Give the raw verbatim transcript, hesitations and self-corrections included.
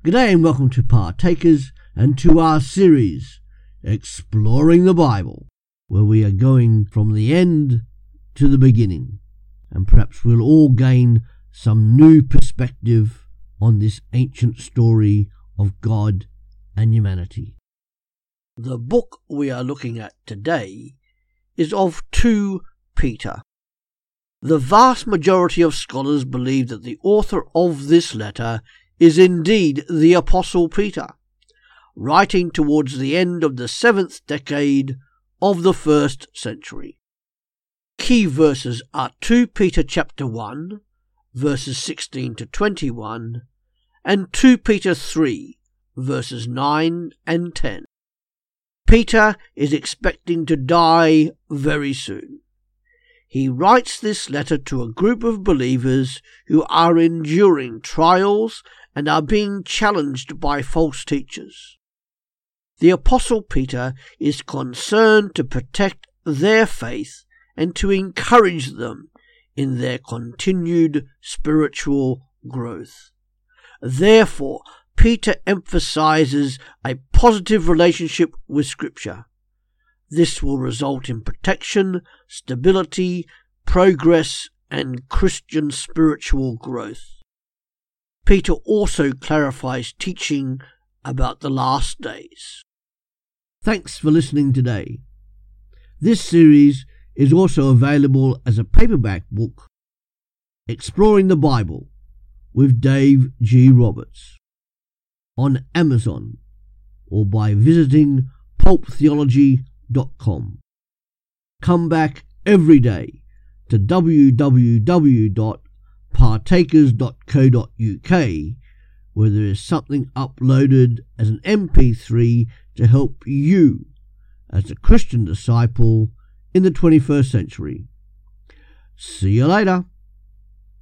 G'day and welcome to Partakers and to our series, Exploring the Bible, where we are going from the end to the beginning, and perhaps we'll all gain some new perspective on this ancient story of God and humanity. The book we are looking at today is of Second Peter. The vast majority of scholars believe that the author of this letter is indeed the Apostle Peter, writing towards the end of the seventh decade of the first century. Key verses are Second Peter chapter one, verses sixteen to twenty-one, and Second Peter three, verses nine and ten. Peter is expecting to die very soon. He writes this letter to a group of believers who are enduring trials and are being challenged by false teachers. The Apostle Peter is concerned to protect their faith and to encourage them in their continued spiritual growth. Therefore, Peter emphasizes a positive relationship with Scripture. This will result in protection, stability, progress, and Christian spiritual growth. Peter also clarifies teaching about the last days. Thanks for listening today. This series is also available as a paperback book, Exploring the Bible with Dave G. Roberts, on Amazon or by visiting pulp theology dot com. Come back every day to w w w dot partakers dot co dot u k, where there is something uploaded as an M P three to help you as a Christian disciple in the twenty-first century. See you later.